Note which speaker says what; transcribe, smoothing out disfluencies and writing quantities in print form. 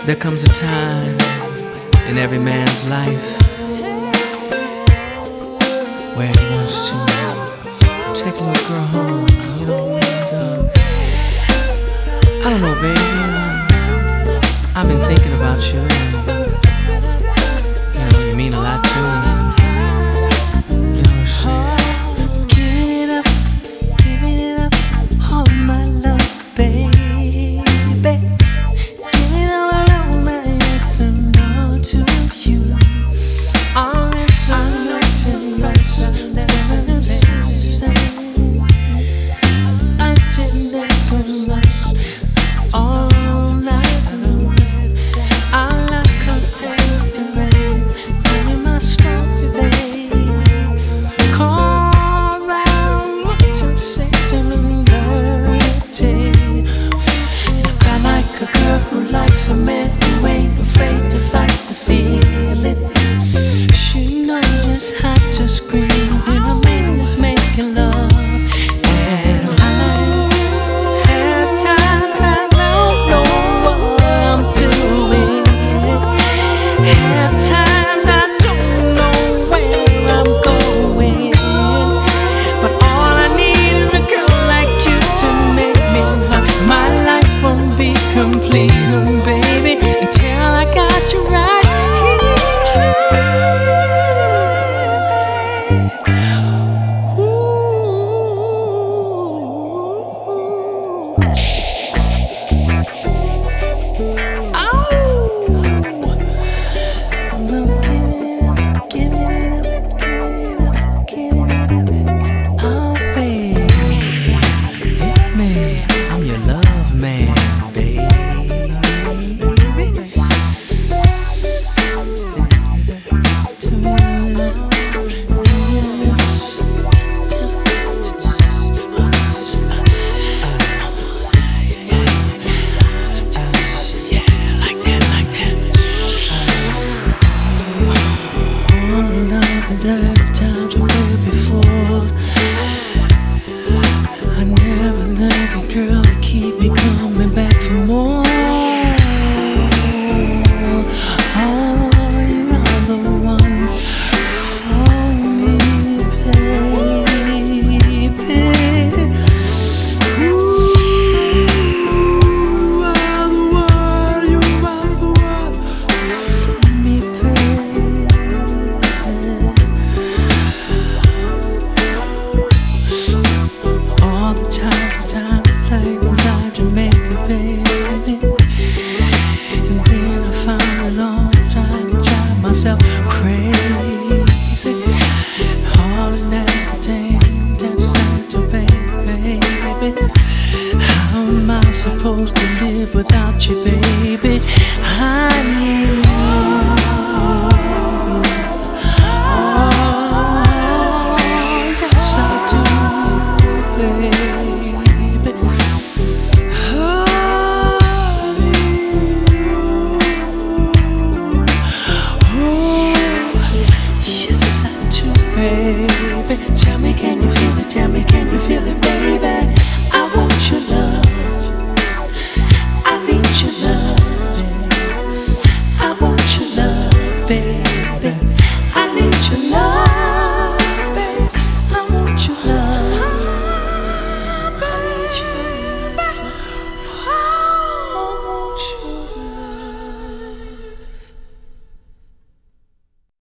Speaker 1: There comes a time in every man's life where he wants to take a little girl home, you know, and I don't know, baby, I've been thinking about you, and, you know, you mean a lot to me, you know what I'm saying?
Speaker 2: Give it up, all my love, baby. Give it all my yes and no to you. I'm in some all night long. I like a taste, babe. Give me my story, babe. Call round, what you say to me, dirty. Yes, I like a girl who likes a man who ain't afraid to fight the feeling. She knows just how to scream when a man is making love. And I have times I don't know what I'm doing. Have times I don't know where I'm going. But all I need is a girl like you to make me hot. My life won't be complete, baby, until I got you right.
Speaker 1: I'm your love man, baby.
Speaker 2: The times we were before, I never let a girl keep me coming back for more. Oh, you're the one for me, baby. Ooh, you are the one, you are the one for me, baby. All the time, like Jamaica, baby. And then I found it all, trying to drive myself crazy. All in everything that's to baby. How am I supposed to live without you, baby? I need you.